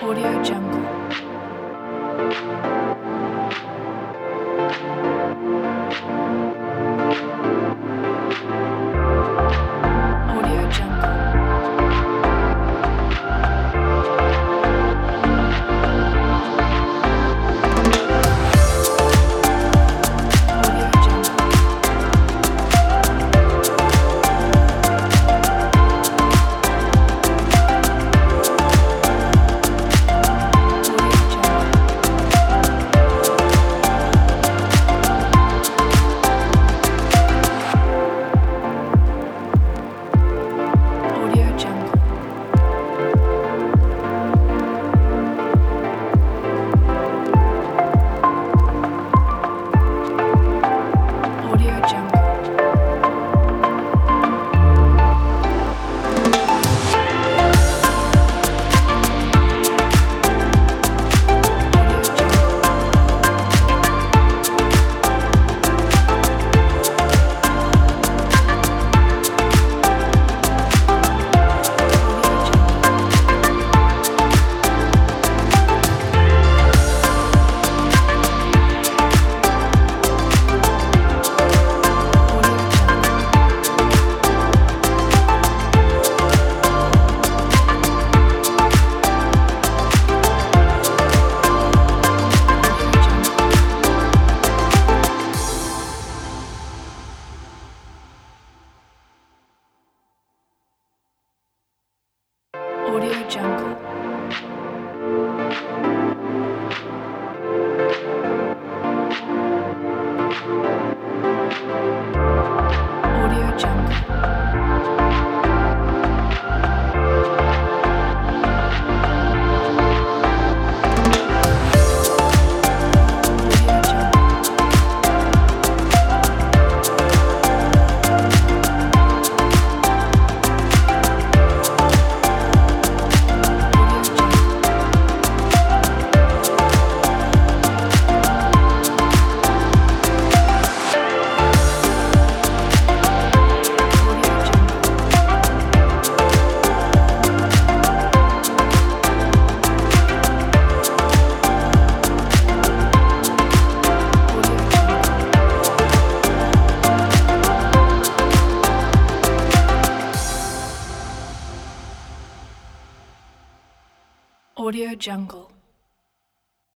Audio Jungle. Audio Jungle. Audio Jungle. Audio Jungle. Audio Jungle. Audio Jungle. Audio Jungle. Audio Jungle. Audio Jungle. Audio Jungle. Audio Jungle. Audio Jungle. Audio Jungle. Audio Jungle. Audio Jungle. Audio Jungle. Audio Jungle.